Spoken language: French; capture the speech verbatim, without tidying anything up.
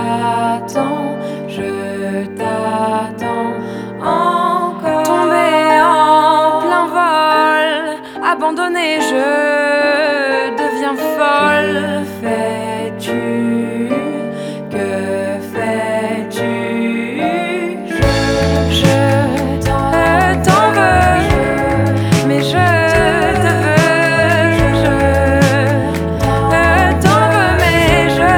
t'attends, je t'attends encore. Tombé en plein vol, abandonné, je